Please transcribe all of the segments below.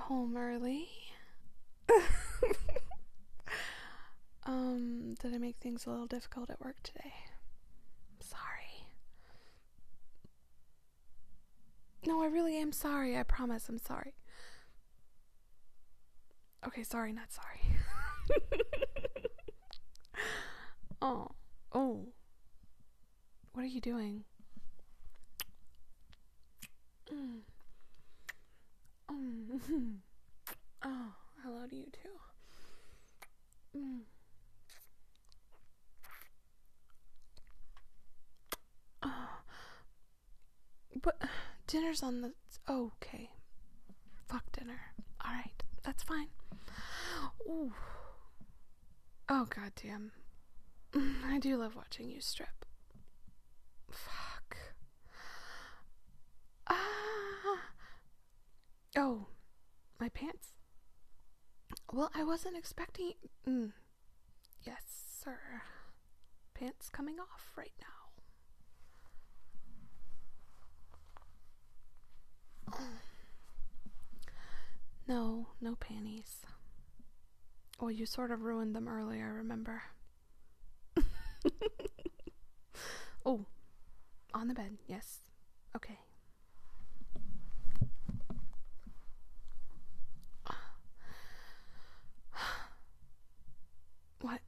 home early. Did I make things a little difficult at work today? I'm sorry. No, I really am sorry. I promise I'm sorry. Okay, sorry, not sorry. Oh. What are you doing? Oh, hello to you too. But dinner's on the... Okay. Fuck dinner. Alright, that's fine. Ooh. Oh, goddamn. I do love watching you strip. Fuck. Oh, my pants. Well, I wasn't expecting... Yes, sir. Pants coming off right now. No panties. Well, you sort of ruined them earlier, remember? Oh, on the bed, yes. Okay. What?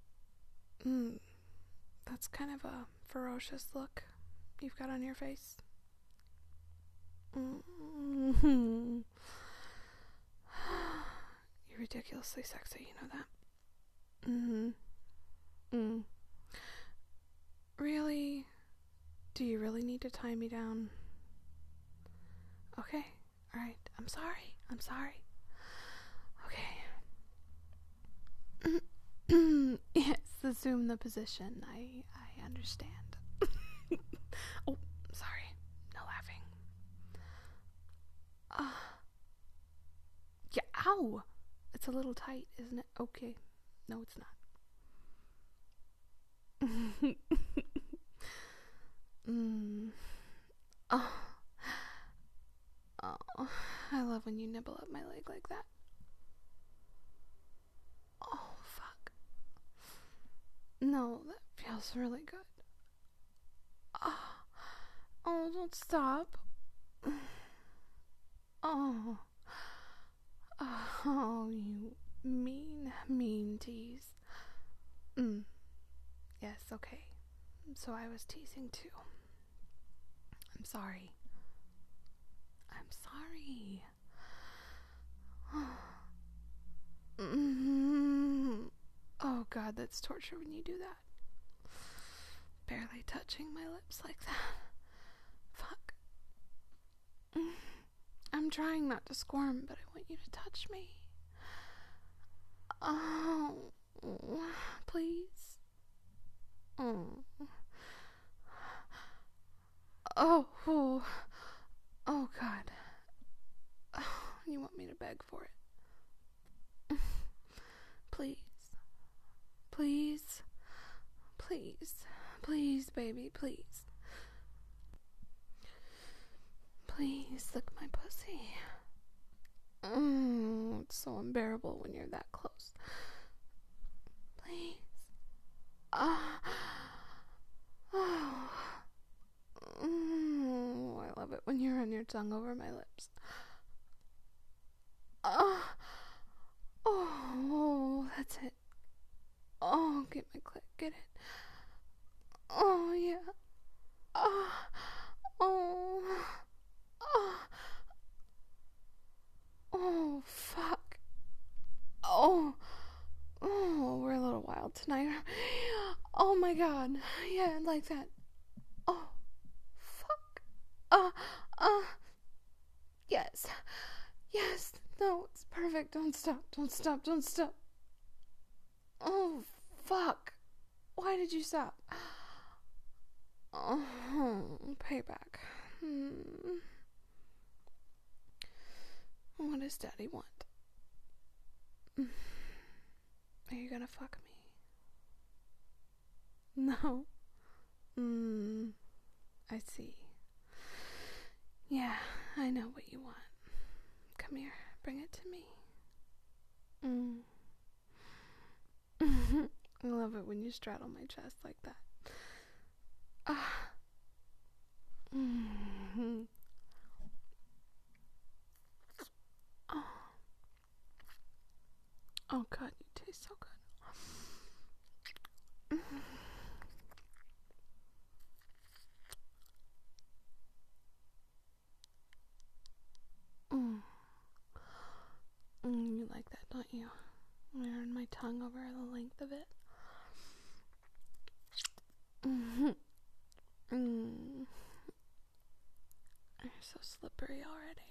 That's kind of a ferocious look you've got on your face. You're ridiculously sexy, you know that? Really? Do you really need to tie me down? Okay, alright. I'm sorry. Okay. Yes, assume the position. I understand. Oh, sorry. No laughing. Yeah, ow! It's a little tight, isn't it? Okay. No, it's not. Oh, I love when you nibble up my leg like that. Oh, fuck. No, that feels really good. Oh, don't stop. Oh, you mean tease. Yes, okay. So I was teasing too. I'm sorry. Oh god, that's torture when you do that. Barely touching my lips like that. Fuck. I'm trying not to squirm, but I want you to touch me. Oh, please. Oh, god. You want me to beg for it? Please, baby, please. Please lick my pussy. It's so unbearable when you're that close. Please. I love it when you run your tongue over my lips. Oh, that's it. Oh, get my clit, get it. Oh, yeah. Oh, fuck. We're a little wild tonight. Oh my god. Yeah, like that. Oh, fuck. Yes. No, it's perfect. Don't stop. Oh, fuck. Why did you stop? Oh, payback. What does Daddy want? Are you gonna fuck me? No. I see. Yeah, I know what you want. Come Come here. Bring it to me. I love it when you straddle my chest like that. Oh God, you taste so good. You like that, don't you? I run my tongue over the length of it. You're so slippery already.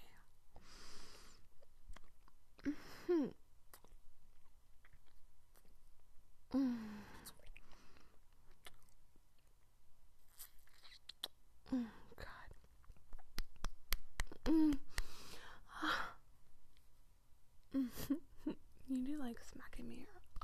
God. You do like smacking me.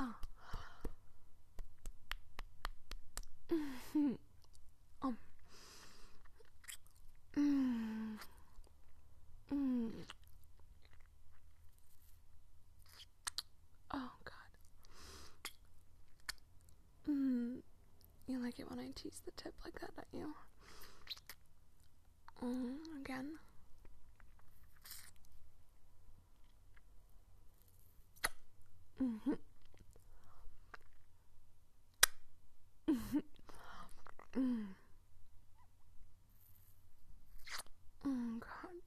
Oh God. You like it when I tease the tip like that, don't you? Again. Oh God.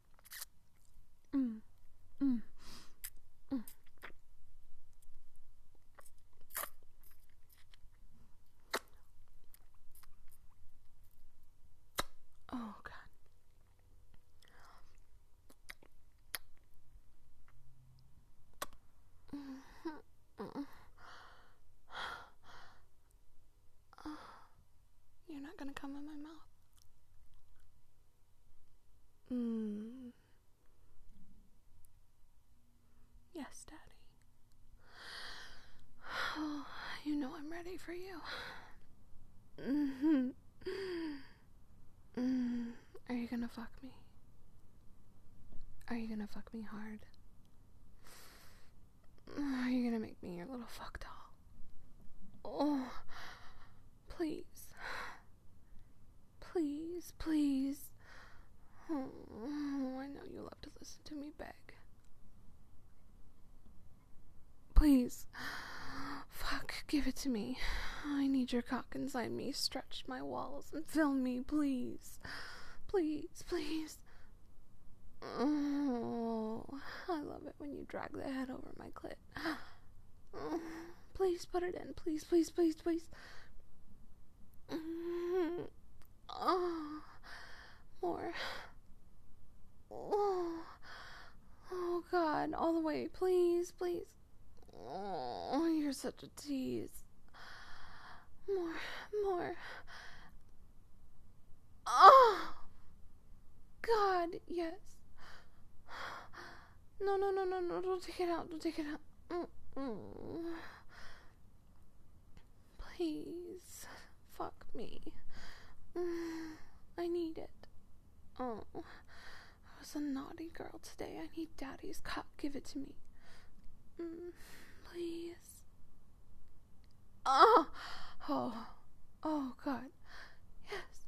Oh God. You're not gonna come in my mouth. Yes, Daddy. Oh, you know I'm ready for you. Are you gonna fuck me? Are you gonna fuck me hard? Are you gonna make me your little fuck doll? Oh, please. Please, please. Oh, I know you love to listen to me beg. Please. Fuck, give it to me. I need your cock inside me. Stretch my walls and fill me, please. Please, please. Oh, I love it when you drag the head over my clit. Oh, please put it in. Please, please, please, please. Oh, more. Oh, God, all the way. Please, please. Oh, you're such a tease. More. Oh, God, yes. No, don't take it out. Please, fuck me. I need it. Oh, I was a naughty girl today. I need Daddy's cock. Give it to me. Please. Oh, God. Yes.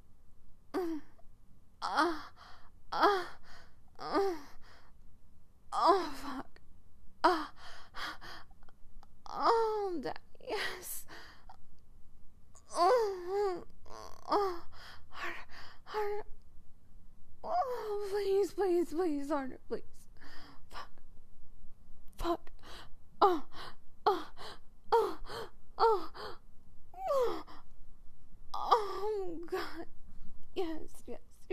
Oh, fuck. Oh, Daddy, yes. Harder. Oh, please, harder, please. Fuck. Oh, God. Yes.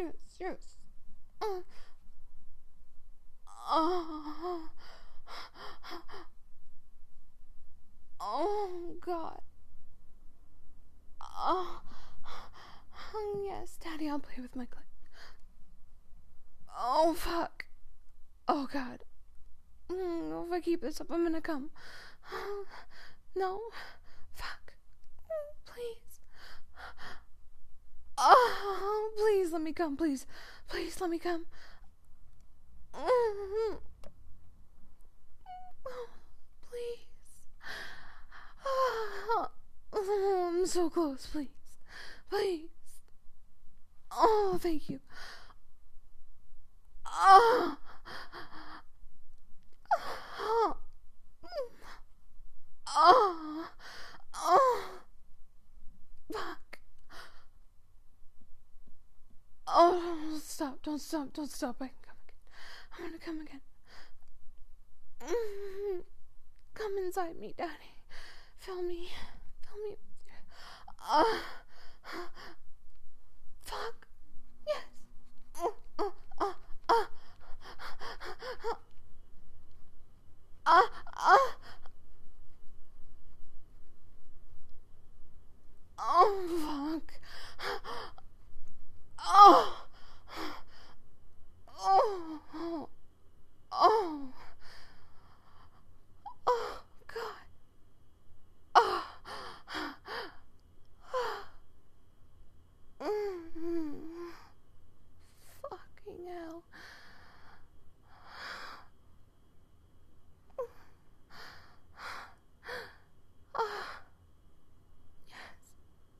Oh, God. Yes, Daddy, I'll play with my clit. Oh, fuck. Oh, God. If I keep this up, I'm gonna come. No. Fuck. Please. Oh, please let me come. Please let me come. Oh, please. I'm so close, please. Please. Oh, thank you. Oh. Oh. Oh. Oh. Fuck. Oh, don't stop, don't stop, don't stop. I can come again. I'm gonna come again. Come inside me, Daddy. Fill me. Fill me. Fuck. Yes. Uh, uh, uh, uh, uh, uh. Oh, fuck. Oh. Oh. Oh. Oh. Oh, God. Oh. Fucking hell. Yes.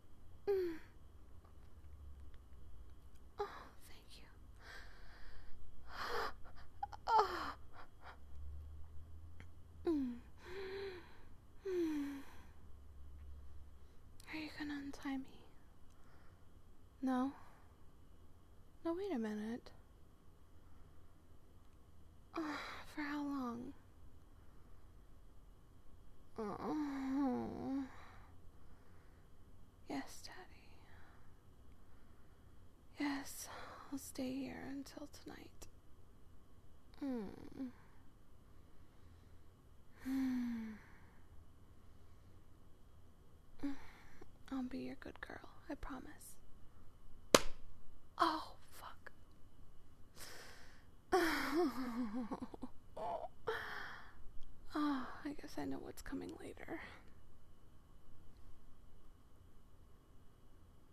Oh, thank you. Oh. Are you gonna untie me? No? No, wait a minute. For how long? Oh. Yes, Daddy. Yes, I'll stay here until tonight. I'll be your good girl, I promise. Oh, fuck. Oh, I guess I know what's coming later.